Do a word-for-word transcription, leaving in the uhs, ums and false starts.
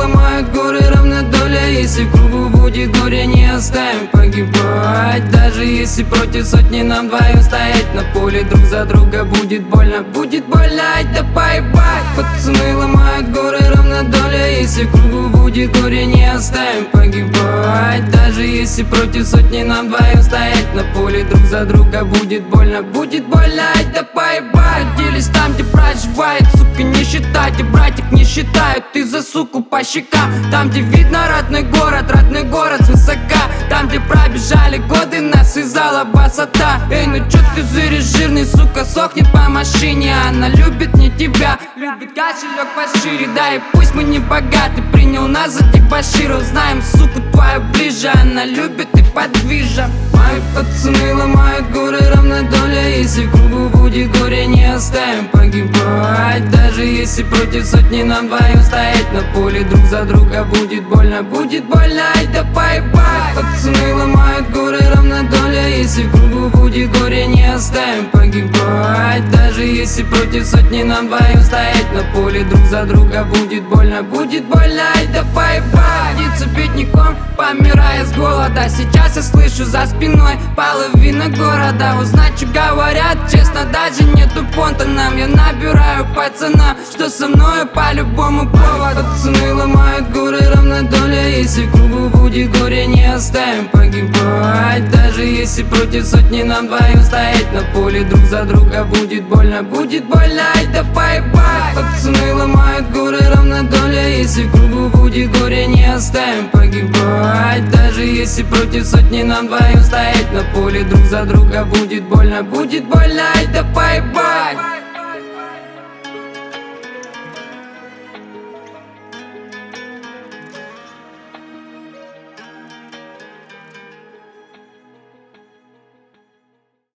ломают горы, равна доля. Если в кругу будет горе, не оставим погибать. Даже если против сотни нам вдвоем стоять на поле друг за друга, будет больно, будет больно, ай да поебать. Пацаны ломают горы, равна доля. Если в кругу будет горе, не оставим погибать. Даже если против сотни нам вдвоем стоять на поле друг за друга, будет больно, будет больно, ай да поебать. Делись там, где проживает, сука, не считайте, братик не считают. Ты за суку по щекам, там, где видно родной город, родной город свысока. Там, где пробежали годы, нас связала басота. Эй, ну чё ты зыришь, жирный, сука, сохнет по машине. Она любит не тебя, любит кошелек пошире. Да и пусть мы не богаты, принял нас за тех баширов. Знаем, суку твою ближе, она любит и подвижа. Мои пацаны ломают горы, равна доля. Если в кругу будет горе, не оставим погибать. Даже если против сотни нам вдвоем стоять на поле друг за друга, будет больно, будет больно, ай да поебать. Пацаны ломают горы, равна доля. Если в кругу будет горе, не оставим погибать. Даже если против сотни нам вдвоем стоять на поле друг за друга, будет больно, будет больно, ай да поебать. Птица бедняком, помирая с голода. Сейчас я слышу за спиной половина города. Узнать, что говорят, честно, даже нету понта нам. Я набираю пацана, что со мною по любому поводу. Пацаны ломают горы, равна доля. Если в кругу будет горе, не оставим погибать. Даже если против сотни нам вдвоем стоять на поле друг за друга, будет больно, будет больно, ай да поебать. Пацаны ломают горы, равна доля. Если в кругу будет горе, не оставим погибать. Даже если против сотни нам вдвоем стоять на поле друг за друга, будет больно, будет больно, ай да поебать.